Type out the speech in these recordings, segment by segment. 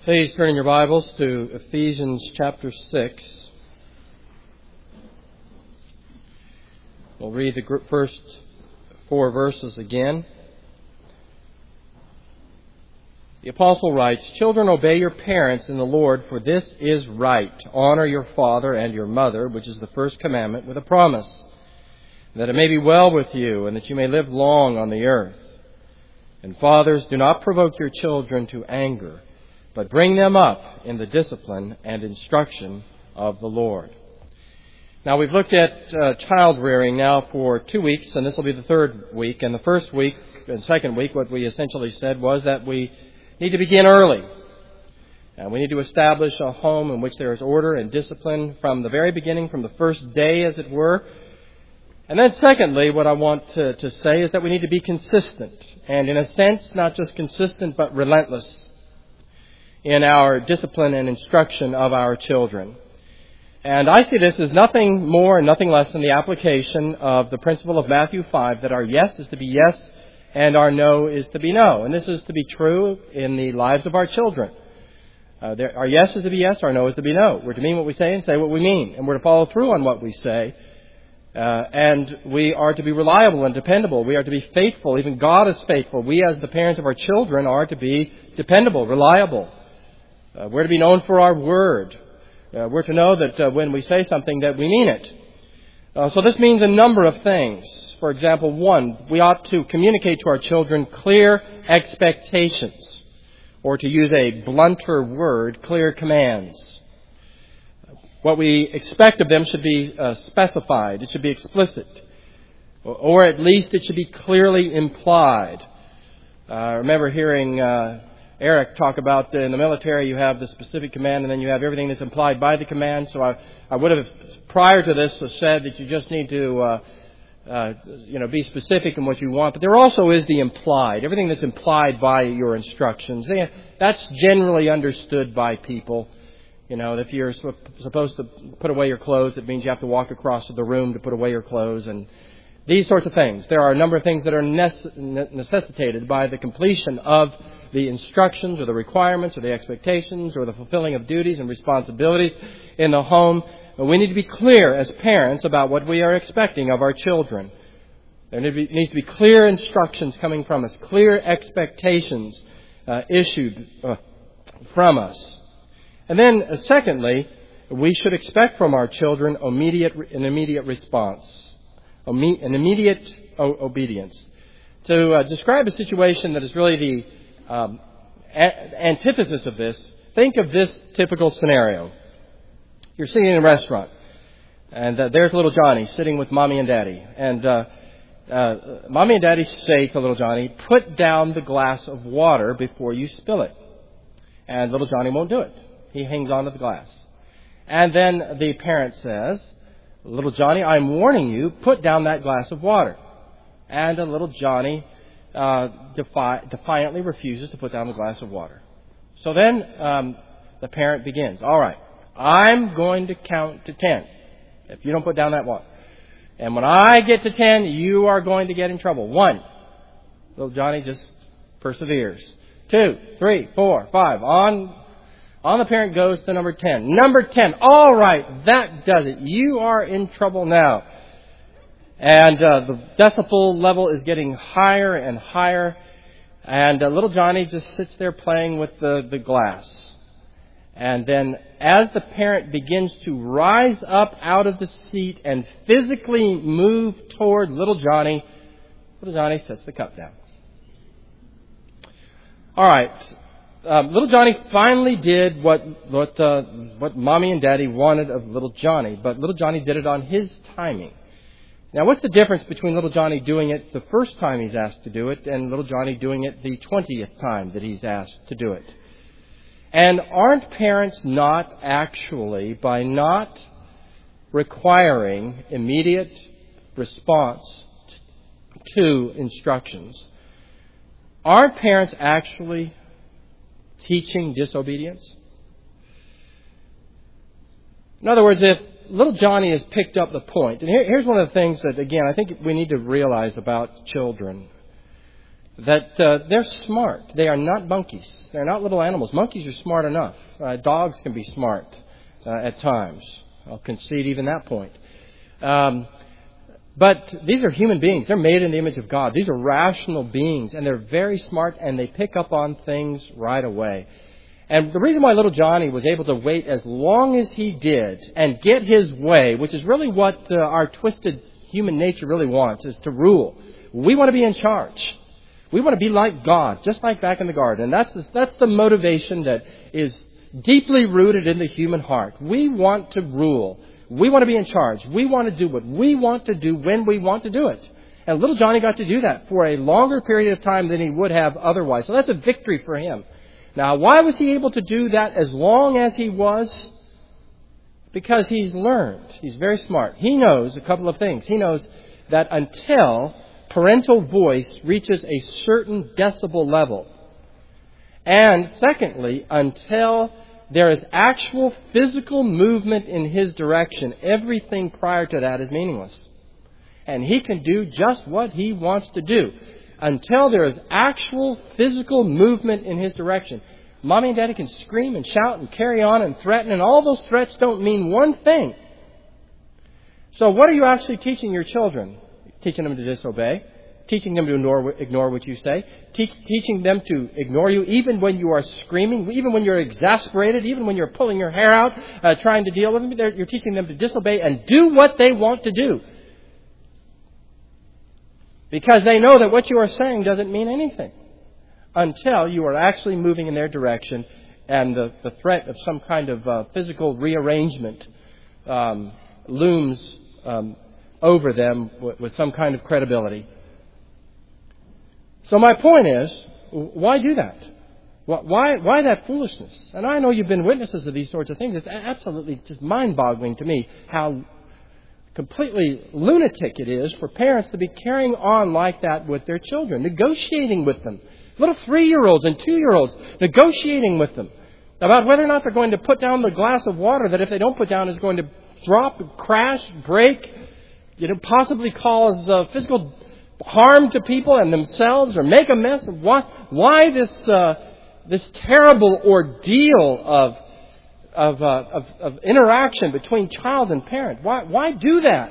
Please turn in your Bibles to Ephesians chapter 6. We'll read the first 4 verses again. The apostle writes, "Children, obey your parents in the Lord, for this is right. Honor your father and your mother, which is the first commandment, with a promise, that it may be well with you and that you may live long on the earth. And fathers, do not provoke your children to anger, but bring them up in the discipline and instruction of the Lord." Now, we've looked at child rearing now for 2 weeks, and this will be the third week. And the first week and second week, what we essentially said was that we need to begin early. And we need to establish a home in which there is order and discipline from the very beginning, from the first day, as it were. And then secondly, what I want to say is that we need to be consistent. And in a sense, not just consistent, but relentless in our discipline and instruction of our children. And I see this as nothing more and nothing less than the application of the principle of Matthew 5, that our yes is to be yes and our no is to be no. And this is to be true in the lives of our children. Our yes is to be yes, our no is to be no. We're to mean what we say and say what we mean. And we're to follow through on what we say. And we are to be reliable and dependable. We are to be faithful. Even God is faithful. We, as the parents of our children, are to be dependable, reliable. We're to be known for our word. We're to know that when we say something that we mean it. So this means a number of things. For example, 1, we ought to communicate to our children clear expectations. Or to use a blunter word, clear commands. What we expect of them should be specified. It should be explicit. Or at least it should be clearly implied. I remember hearing Eric talk about in the military, you have the specific command and then you have everything that's implied by the command. So I would have, prior to this, said that you just need to be specific in what you want. But there also is the implied, everything that's implied by your instructions. That's generally understood by people. You know, if you're supposed to put away your clothes, it means you have to walk across the room to put away your clothes, and these sorts of things. There are a number of things that are necessitated by the completion of the instructions or the requirements or the expectations or the fulfilling of duties and responsibilities in the home. We need to be clear as parents about what we are expecting of our children. There needs to be clear instructions coming from us, clear expectations issued from us. And then, secondly, we should expect from our children an immediate response, an immediate obedience. To describe a situation that is really the antithesis of this, think of this typical scenario. You're sitting in a restaurant, and there's little Johnny sitting with Mommy and Daddy. And Mommy and Daddy say to little Johnny, "Put down the glass of water before you spill it." And little Johnny won't do it. He hangs on to the glass. And then the parent says, "Little Johnny, I'm warning you, put down that glass of water." And little Johnny defiantly refuses to put down the glass of water. So then the parent begins. "All right, I'm going to count to 10 if you don't put down that water. And when I get to 10, you are going to get in trouble." 1. Little Johnny just perseveres. 2, 3, 4, 5. On the parent goes to number 10. Number 10. "All right, that does it. You are in trouble now." And the decibel level is getting higher and higher. And little Johnny just sits there playing with the glass. And then as the parent begins to rise up out of the seat and physically move toward little Johnny sets the cup down. All right. Little Johnny finally did what Mommy and Daddy wanted of little Johnny. But little Johnny did it on his timing. Now, what's the difference between little Johnny doing it the first time he's asked to do it and little Johnny doing it the 20th time that he's asked to do it? And aren't parents not actually, by not requiring immediate response to instructions, aren't parents actually teaching disobedience? In other words, if little Johnny has picked up the point, and here's one of the things that, again, I think we need to realize about children. that they're smart. They are not monkeys. They're not little animals. Monkeys are smart enough. Dogs can be smart at times. I'll concede even that point. But these are human beings. They're made in the image of God. These are rational beings, and they're very smart, and they pick up on things right away. And the reason why little Johnny was able to wait as long as he did and get his way, which is really what our twisted human nature really wants, is to rule. We want to be in charge. We want to be like God, just like back in the garden. And that's the motivation that is deeply rooted in the human heart. We want to rule. We want to be in charge. We want to do what we want to do when we want to do it. And little Johnny got to do that for a longer period of time than he would have otherwise. So that's a victory for him. Now, why was he able to do that as long as he was? Because he's learned. He's very smart. He knows a couple of things. He knows that until parental voice reaches a certain decibel level, and secondly, until there is actual physical movement in his direction, everything prior to that is meaningless. And he can do just what he wants to do until there is actual physical movement in his direction. Mommy and Daddy can scream and shout and carry on and threaten, and all those threats don't mean one thing. So what are you actually teaching your children? Teaching them to disobey, teaching them to ignore what you say, teaching them to ignore you even when you are screaming, even when you're exasperated, even when you're pulling your hair out, trying to deal with them. You're teaching them to disobey and do what they want to do. Because they know that what you are saying doesn't mean anything until you are actually moving in their direction and the threat of some kind of physical rearrangement looms over them with some kind of credibility. So my point is, why do that? Why that foolishness? And I know you've been witnesses of these sorts of things. It's absolutely just mind-boggling to me how completely lunatic it is for parents to be carrying on like that with their children, negotiating with them. Little 3-year-olds and 2-year-olds, negotiating with them about whether or not they're going to put down the glass of water that if they don't put down is going to drop, crash, break, possibly cause physical harm to people and themselves or make a mess. Why this terrible ordeal of interaction between child and parent? Why do that?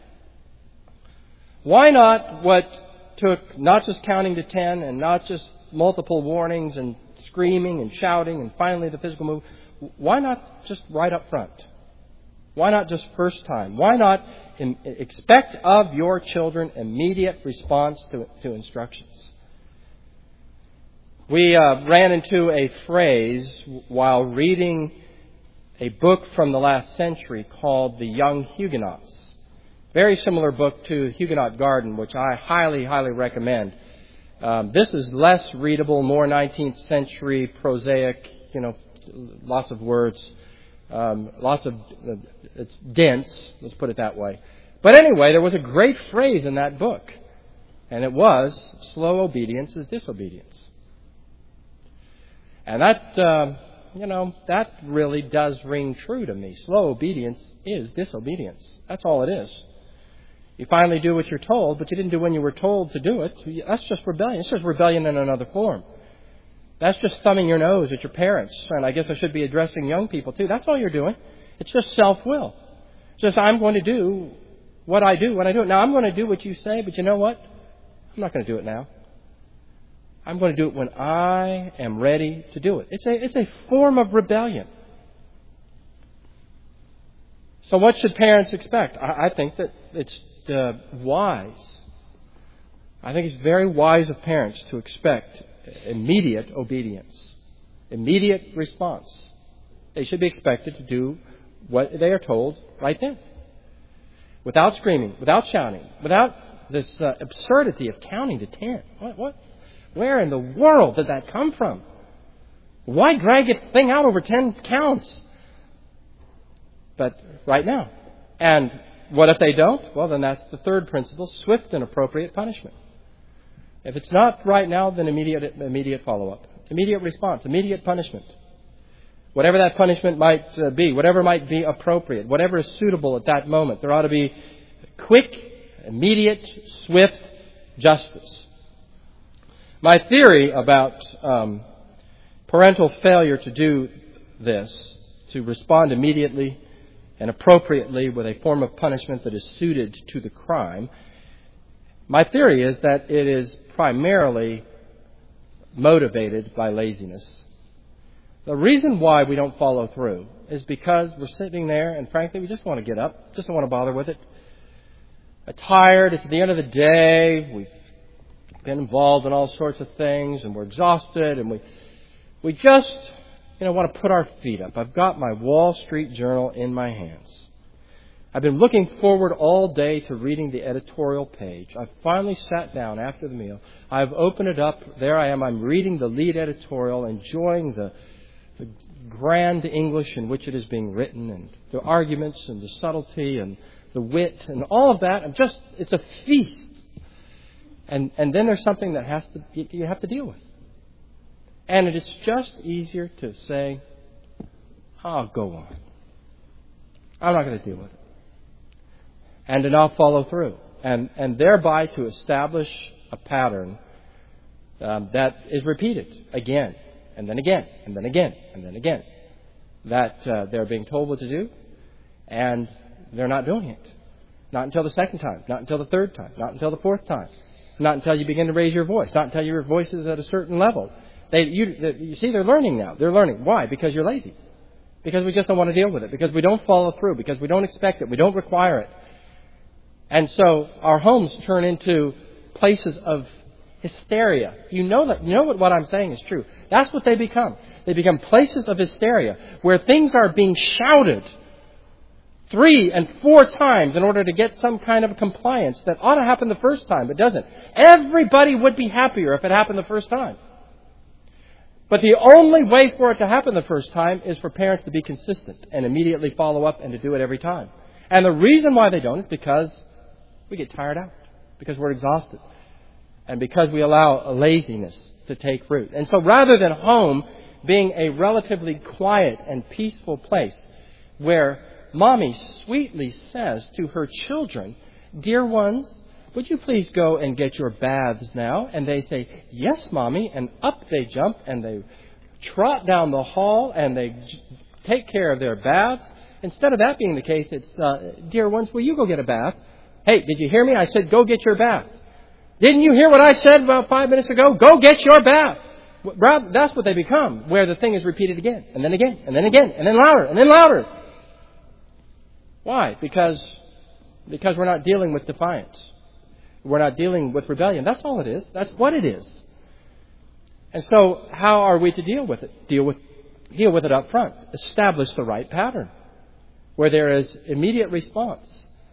Why not what took not just counting to 10 and not just multiple warnings and screaming and shouting and finally the physical move? Why not just right up front? Why not just first time? Why not expect of your children immediate response to instructions? We ran into a phrase while reading a book from the last century called The Young Huguenots. Very similar book to Huguenot Garden, which I highly, highly recommend. This is less readable, more 19th century, prosaic, lots of words, it's dense, let's put it that way. But anyway, there was a great phrase in that book, and it was, slow obedience is disobedience. And that, that really does ring true to me. Slow obedience is disobedience. That's all it is. You finally do what you're told, but you didn't do when you were told to do it. That's just rebellion. It's just rebellion in another form. That's just thumbing your nose at your parents. And I guess I should be addressing young people too. That's all you're doing. It's just self-will. It's just I'm going to do what I do when I do it. Now I'm going to do what you say, but you know what? I'm not going to do it now. I'm going to do it when I am ready to do it. It's a form of rebellion. So what should parents expect? I think that it's wise. I think it's very wise of parents to expect immediate obedience, immediate response. They should be expected to do what they are told right then, without screaming, without shouting, without this absurdity of counting to 10. What? Where in the world did that come from? Why drag a thing out over 10 counts? But right now. And what if they don't? Well, then that's the third principle, swift and appropriate punishment. If it's not right now, then immediate follow-up. Immediate response, immediate punishment. Whatever that punishment might be, whatever might be appropriate, whatever is suitable at that moment. There ought to be quick, immediate, swift justice. My theory about parental failure to do this, to respond immediately and appropriately with a form of punishment that is suited to the crime, my theory is that it is primarily motivated by laziness. The reason why we don't follow through is because we're sitting there and frankly we just want to get up, just don't want to bother with it. Tired, it's the end of the day, we've been involved in all sorts of things and we're exhausted and we just want to put our feet up. I've got my Wall Street Journal in my hands. I've been looking forward all day to reading the editorial page. I've finally sat down after the meal. I've opened it up. There I am. I'm reading the lead editorial, enjoying the grand English in which it is being written and the arguments and the subtlety and the wit and all of that. It's a feast. And then there's something that you have to deal with. And it is just easier to say, I'll go on. I'm not going to deal with it. And to not follow through. And thereby to establish a pattern that is repeated again, and then again, and then again, and then again. That they're being told what to do, and they're not doing it. Not until the second time, not until the third time, not until the fourth time. Not until you begin to raise your voice, not until your voice is at a certain level. You see, they're learning now. They're learning. Why? Because you're lazy. Because we just don't want to deal with it. Because we don't follow through. Because we don't expect it. We don't require it. And so our homes turn into places of hysteria. You know what I'm saying is true. That's what they become. They become places of hysteria where things are being shouted 3 and 4 times in order to get some kind of compliance that ought to happen the first time, but doesn't. Everybody would be happier if it happened the first time. But the only way for it to happen the first time is for parents to be consistent and immediately follow up and to do it every time. And the reason why they don't is because we get tired out, because we're exhausted, and because we allow a laziness to take root. And so rather than home being a relatively quiet and peaceful place where Mommy sweetly says to her children, "Dear ones, would you please go and get your baths now?" And they say, "Yes, Mommy." And up they jump and they trot down the hall and they take care of their baths. Instead of that being the case, it's, "Dear ones, will you go get a bath?" "Hey, did you hear me? I said go get your bath." "Didn't you hear what I said about 5 minutes ago? Go get your bath." That's what they become, where the thing is repeated again, and then again, and then again, and then louder, and then louder. Why? Because we're not dealing with defiance. We're not dealing with rebellion. That's all it is. That's what it is. And so how are we to deal with it? Deal with it up front. Establish the right pattern where there is immediate response.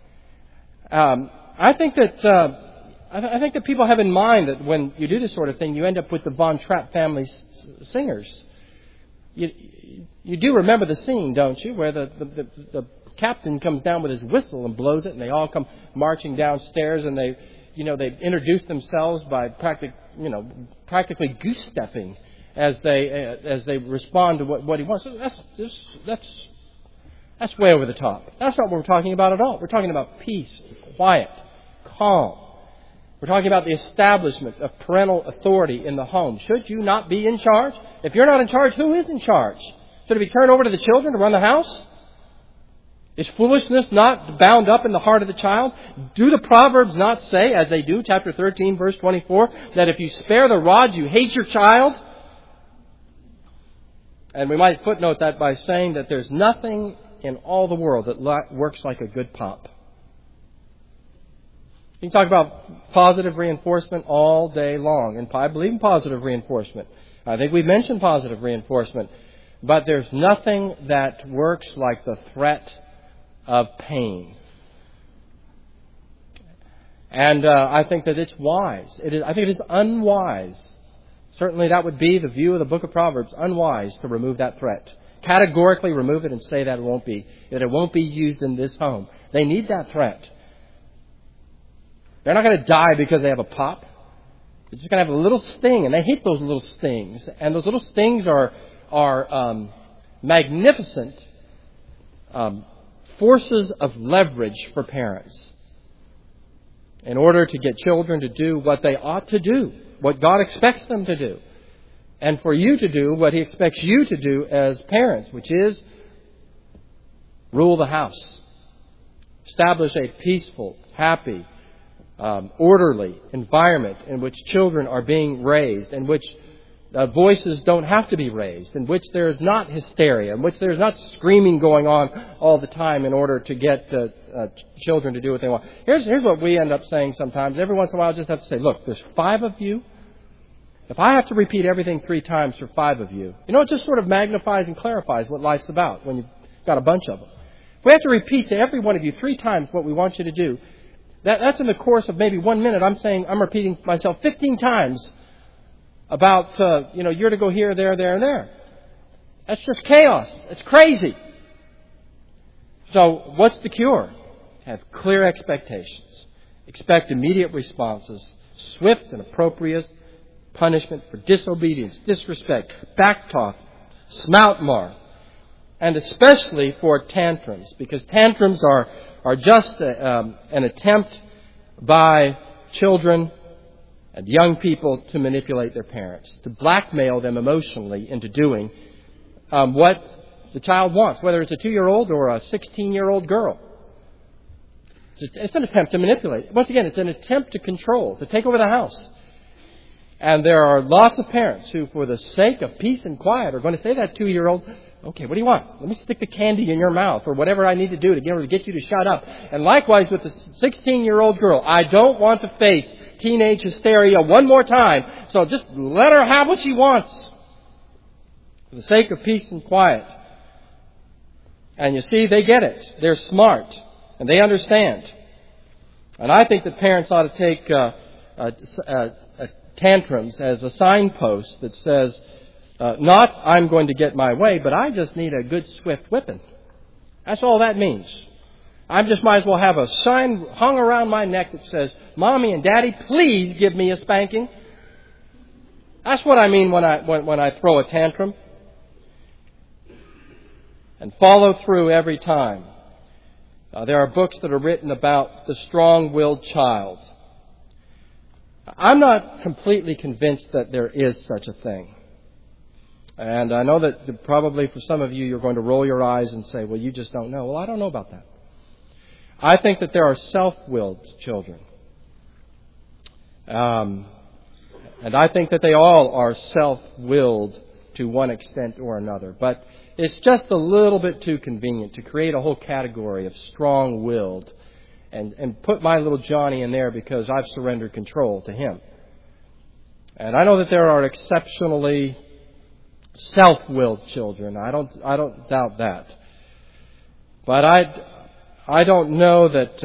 I think that people have in mind that when you do this sort of thing, you end up with the Von Trapp family singers. You do remember the scene, don't you, where the captain comes down with his whistle and blows it, and they all come marching downstairs, and they introduce themselves by practically goose stepping as they respond to what he wants. So that's way over the top. That's not what we're talking about at all. We're talking about peace, quiet, calm. We're talking about the establishment of parental authority in the home. Should you not be in charge? If you're not in charge, who is in charge? Should it be turned over to the children to run the house? Is foolishness not bound up in the heart of the child? Do the Proverbs not say, as they do, chapter 13, verse 24, that if you spare the rod, you hate your child? And we might footnote that by saying that there's nothing in all the world that works like a good pop. You can talk about positive reinforcement all day long. And I believe in positive reinforcement. I think we've mentioned positive reinforcement. But there's nothing that works like the threat of pain. And I think that it's wise. I think it is unwise. Certainly that would be the view of the book of Proverbs. Unwise to remove that threat. Categorically remove it and say that it won't be used in this home. They need that threat. They're not going to die because they have a pop. They're just going to have a little sting, and they hate those little stings. And those little stings are magnificent forces of leverage for parents in order to get children to do what they ought to do what God expects them to do. And for you to do what He expects you to do as parents, which is rule the house. Establish a peaceful, happy, orderly environment in which children are being raised, in which voices don't have to be raised, in which there is not hysteria, in which there is not screaming going on all the time in order to get children to do what they want. Here's what we end up saying sometimes. Every once in a while I just have to say, look, there's 5 of you. If I have to repeat everything 3 times for 5 of you, it just sort of magnifies and clarifies what life's about when you've got a bunch of them. If we have to repeat to every one of you 3 times what we want you to do, that's in the course of maybe 1 minute. I'm repeating myself 15 times about, you're to go here, there, and there. That's just chaos. It's crazy. So what's the cure? Have clear expectations. Expect immediate responses, swift and appropriate punishment for disobedience, disrespect, backtalk, snout-mark, and especially for tantrums, because tantrums are just an attempt by children and young people to manipulate their parents, to blackmail them emotionally into doing what the child wants, whether it's a 2-year-old or a 16-year-old girl. It's an attempt to manipulate. Once again, it's an attempt to control, to take over the house. And there are lots of parents who, for the sake of peace and quiet, are going to say to that 2-year-old, okay, what do you want? Let me stick the candy in your mouth or whatever I need to do to get you to shut up. And likewise with the 16-year-old girl, I don't want to face teenage hysteria one more time, so just let her have what she wants for the sake of peace and quiet. And you see, they get it. They're smart and they understand. And I think that parents ought to take tantrums as a signpost that says, not I'm going to get my way, but I just need a good swift whipping. That's all that means. I just might as well have a sign hung around my neck that says, Mommy and Daddy, please give me a spanking. That's what I mean when I throw a tantrum. And follow through every time. There are books that are written about the strong-willed child. I'm not completely convinced that there is such a thing. And I know that probably for some of you, you're going to roll your eyes and say, well, you just don't know. Well, I don't know about that. I think that there are self-willed children. And I think that they all are self-willed to one extent or another. But it's just a little bit too convenient to create a whole category of strong-willed and put my little Johnny in there because I've surrendered control to him. And I know that there are exceptionally self-willed children. I don't doubt that. But I don't know that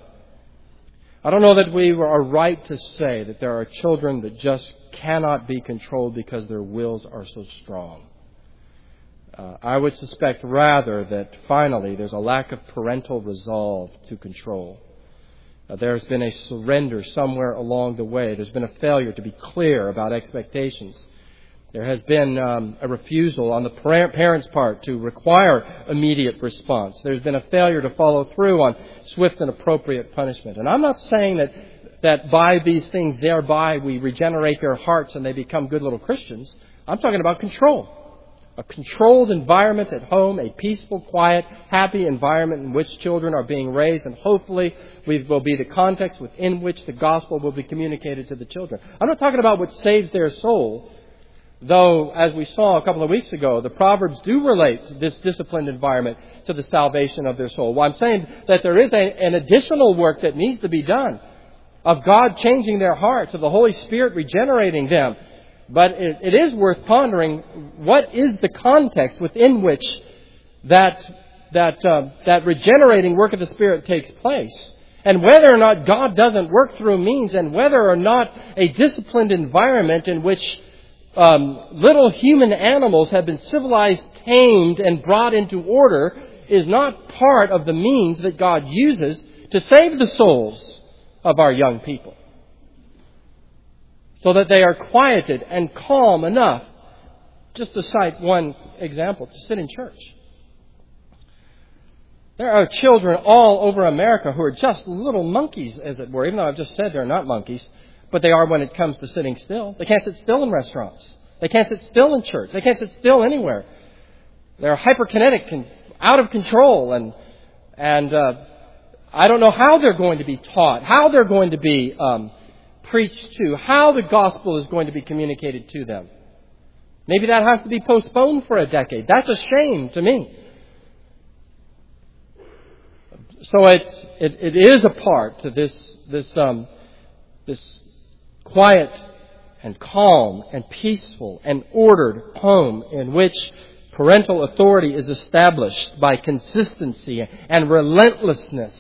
we are right to say that there are children that just cannot be controlled because their wills are so strong. I would suspect rather that finally there's a lack of parental resolve to control. There's been a surrender somewhere along the way. There's been a failure to be clear about expectations. There has been a refusal on the parent's part to require immediate response. There's been a failure to follow through on swift and appropriate punishment. And I'm not saying that by these things, thereby we regenerate their hearts and they become good little Christians. I'm talking about control. A controlled environment at home, a peaceful, quiet, happy environment in which children are being raised, and hopefully will be the context within which the gospel will be communicated to the children. I'm not talking about what saves their soul, though, as we saw a couple of weeks ago, the Proverbs do relate this disciplined environment to the salvation of their soul. Well, I'm saying that there is an additional work that needs to be done of God changing their hearts, of the Holy Spirit regenerating them. But it is worth pondering what is the context within which that regenerating work of the Spirit takes place. And whether or not God doesn't work through means, and whether or not a disciplined environment in which little human animals have been civilized, tamed, and brought into order is not part of the means that God uses to save the souls of our young people, so that they are quieted and calm enough, just to cite one example, to sit in church. There are children all over America who are just little monkeys, as it were, even though I've just said they're not monkeys. but they are when it comes to sitting still. They can't sit still in restaurants. They can't sit still in church. They can't sit still anywhere. They're hyperkinetic and out of control, and I don't know how they're going to be taught, how they're going to be preached to, how the gospel is going to be communicated to them. Maybe that has to be postponed for a decade. That's a shame to me. So it is a part to this quiet and calm and peaceful and ordered home in which parental authority is established by consistency and relentlessness,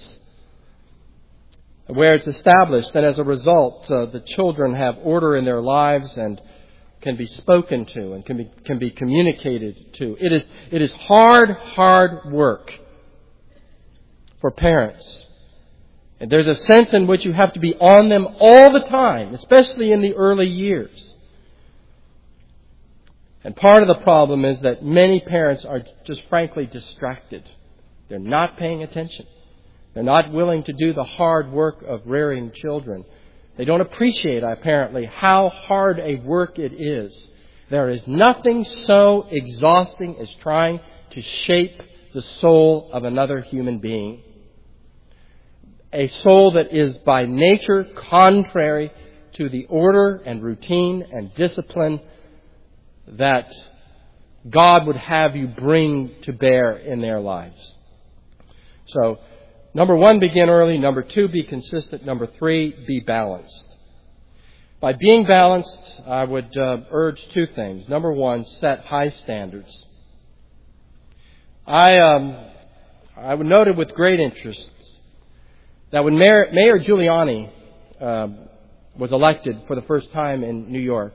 where it's established, and as a result, the children have order in their lives and can be spoken to and can be communicated to. It is hard work for parents. And there's a sense in which you have to be on them all the time, especially in the early years. And part of the problem is that many parents are just frankly distracted. They're not paying attention. They're not willing to do the hard work of rearing children. They don't appreciate, apparently, how hard a work it is. There is nothing so exhausting as trying to shape the soul of another human being. A soul that is by nature contrary to the order and routine and discipline that God would have you bring to bear in their lives. So, number 1, begin early. Number 2, be consistent. Number 3, be balanced. By being balanced, I would urge 2 things. Number 1, set high standards. I would note with great interest that when Mayor Giuliani was elected for the first time in New York,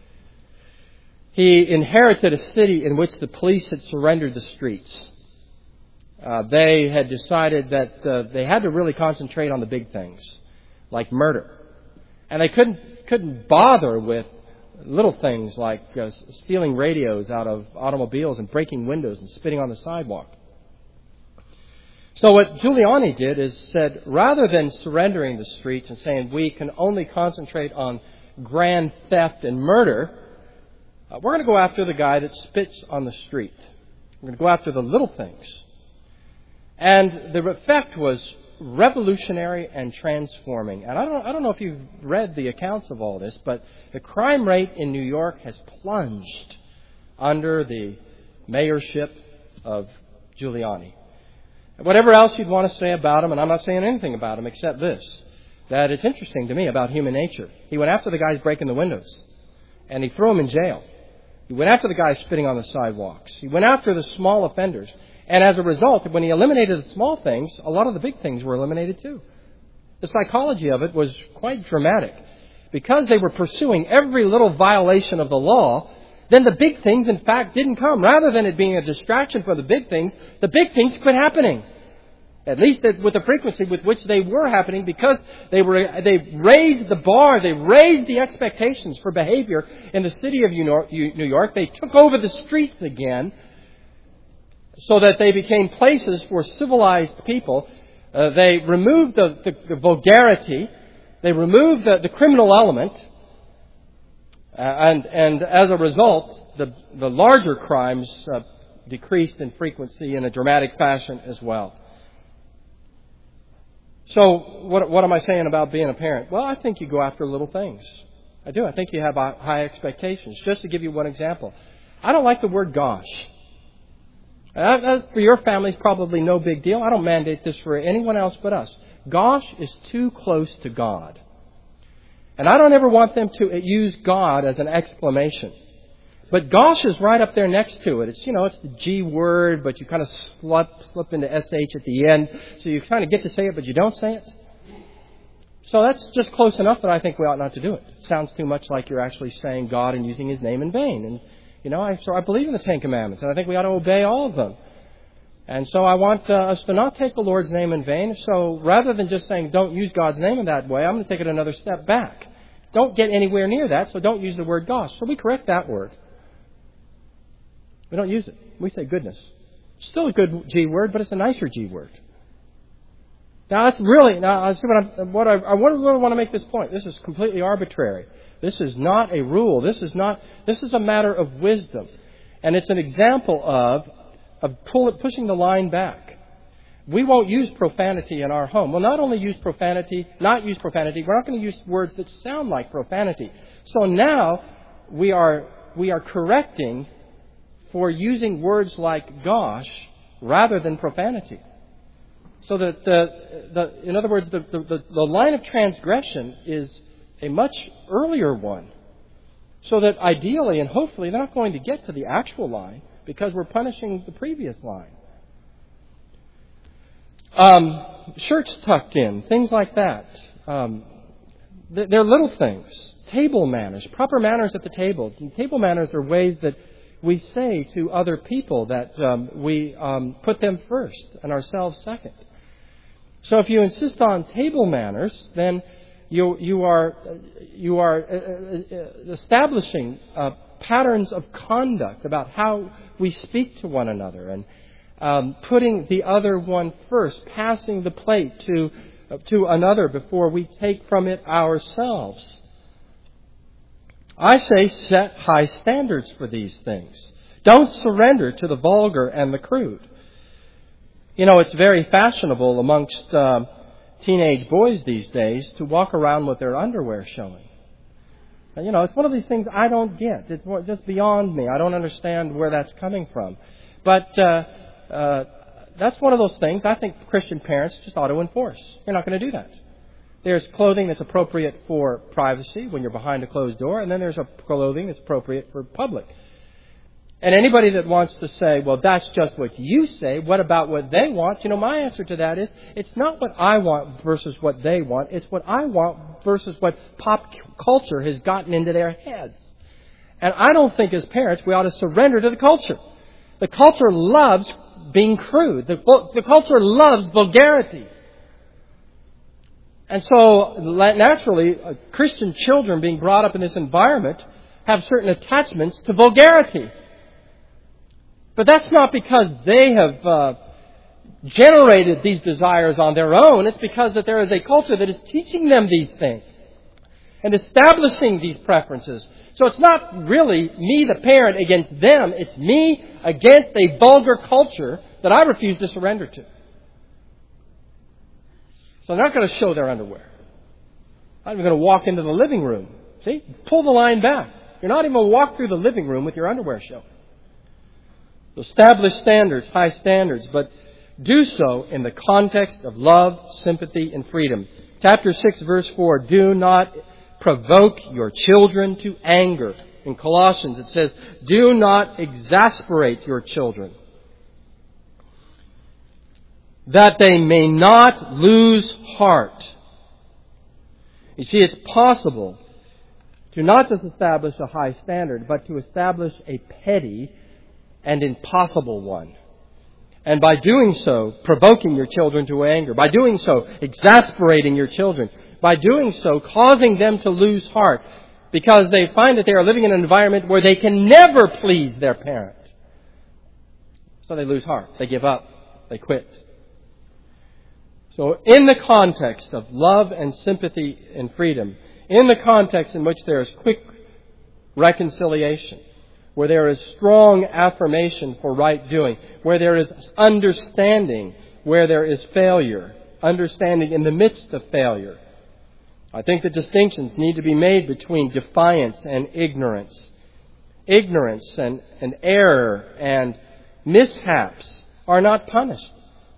he inherited a city in which the police had surrendered the streets. They had decided that they had to really concentrate on the big things, like murder. And they couldn't bother with little things like stealing radios out of automobiles and breaking windows and spitting on the sidewalk. So what Giuliani did is said, rather than surrendering the streets and saying we can only concentrate on grand theft and murder, we're going to go after the guy that spits on the street. We're going to go after the little things. And the effect was revolutionary and transforming. And I don't know if you've read the accounts of all this, but the crime rate in New York has plunged under the mayorship of Giuliani. Whatever else you'd want to say about him, and I'm not saying anything about him except this, that it's interesting to me about human nature. He went after the guys breaking the windows, and he threw them in jail. He went after the guys spitting on the sidewalks. He went after the small offenders. And as a result, when he eliminated the small things, a lot of the big things were eliminated too. The psychology of it was quite dramatic. Because they were pursuing every little violation of the law, then the big things, in fact, didn't come. Rather than it being a distraction from the big things quit happening. At least with the frequency with which they were happening, because they raised the bar, they raised the expectations for behavior in the city of New York. They took over the streets again so that they became places for civilized people. They removed the vulgarity. They removed the criminal element. And as a result, the larger crimes decreased in frequency in a dramatic fashion as well. So what am I saying about being a parent? Well, I think you go after little things. I do. I think you have high expectations. Just to give you one example, I don't like the word gosh. For your family, it's probably no big deal. I don't mandate this for anyone else but us. Gosh is too close to God. And I don't ever want them to use God as an exclamation. But gosh is right up there next to it. It's the G word, but you kind of slip into SH at the end. So you kind of get to say it, but you don't say it. So that's just close enough that I think we ought not to do it. It sounds too much like you're actually saying God and using His name in vain. And, I believe in the 10 Commandments, and I think we ought to obey all of them. And so I want us to not take the Lord's name in vain. So rather than just saying don't use God's name in that way, I'm going to take it another step back. Don't get anywhere near that, so don't use the word gosh. So we correct that word. We don't use it. We say goodness. Still a good G word, but it's a nicer G word. Now that's really, I really want to make this point. This is completely arbitrary. This is not a rule. This is a matter of wisdom. And it's an example of pushing the line back. We won't use profanity in our home. We'll not only use profanity, we're not going to use words that sound like profanity. So now we are correcting for using words like gosh rather than profanity. So that in other words, the line of transgression is a much earlier one. So that ideally and hopefully they're not going to get to the actual line because we're punishing the previous line. Shirts tucked in, things like that. They're little things. Table manners, proper manners at the table. Table manners are ways that we say to other people that we put them first and ourselves second. So if you insist on table manners, then you are establishing patterns of conduct about how we speak to one another and putting the other one first, passing the plate to another before we take from it ourselves. I say set high standards for these things. Don't surrender to the vulgar and the crude. You know, it's very fashionable amongst teenage boys these days to walk around with their underwear showing. You know, it's one of these things I don't get. It's just beyond me. I don't understand where that's coming from. But that's one of those things I think Christian parents just ought to enforce. You're not going to do that. There's clothing that's appropriate for privacy when you're behind a closed door, and then there's clothing that's appropriate for public. And anybody that wants to say, well, that's just what you say, what about what they want? You know, my answer to that is, it's not what I want versus what they want. It's what I want versus what pop culture has gotten into their heads. And I don't think as parents we ought to surrender to the culture. The culture loves being crude. The culture loves vulgarity. And so, naturally, Christian children being brought up in this environment have certain attachments to vulgarity. But that's not because they have generated these desires on their own. It's because that there is a culture that is teaching them these things and establishing these preferences. So it's not really me, the parent, against them. It's me against a vulgar culture that I refuse to surrender to. So they're not going to show their underwear. I'm not even going to walk into the living room. See? Pull the line back. You're not even going to walk through the living room with your underwear showing. So establish standards, high standards, but do so in the context of love, sympathy, and freedom. Chapter 6, verse 4, do not provoke your children to anger. In Colossians it says, do not exasperate your children, that they may not lose heart. You see, it's possible to not just establish a high standard, but to establish a petty and impossible one. And by doing so, provoking your children to anger. By doing so, exasperating your children. By doing so, causing them to lose heart. Because they find that they are living in an environment where they can never please their parent. So they lose heart. They give up. They quit. So in the context of love and sympathy and freedom, in the context in which there is quick reconciliation, where there is strong affirmation for right doing, where there is understanding where there is failure, understanding in the midst of failure. I think the distinctions need to be made between defiance and ignorance. Ignorance and error and mishaps are not punished.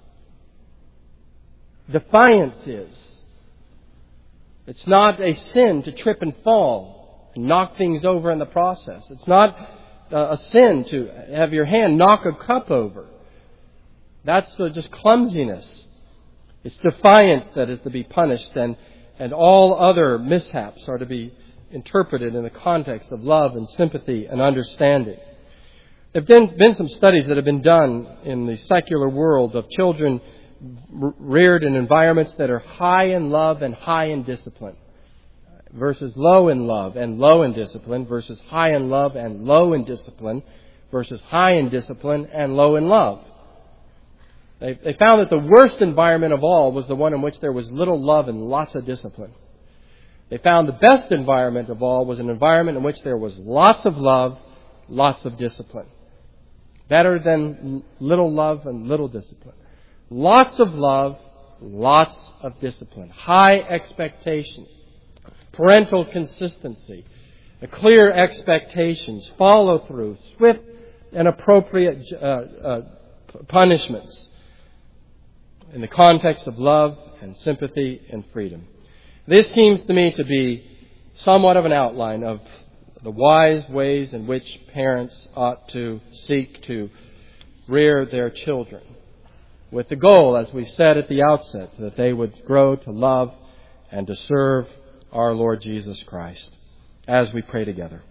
Defiance is. It's not a sin to trip and fall and knock things over in the process. It's not a sin to have your hand knock a cup over. That's just clumsiness. It's defiance that is to be punished, and all other mishaps are to be interpreted in the context of love and sympathy and understanding. There have been some studies that have been done in the secular world of children reared in environments that are high in love and high in discipline, versus low in love and low in discipline, versus high in love and low in discipline, versus high in discipline and low in love. They found that the worst environment of all was the one in which there was little love and lots of discipline. They found the best environment of all was an environment in which there was lots of love, lots of discipline. Better than little love and little discipline. Lots of love, lots of discipline. High expectations, parental consistency, clear expectations, follow through, swift and appropriate punishments in the context of love and sympathy and freedom. This seems to me to be somewhat of an outline of the wise ways in which parents ought to seek to rear their children, with the goal, as we said at the outset, that they would grow to love and to serve our Lord Jesus Christ. As we pray together.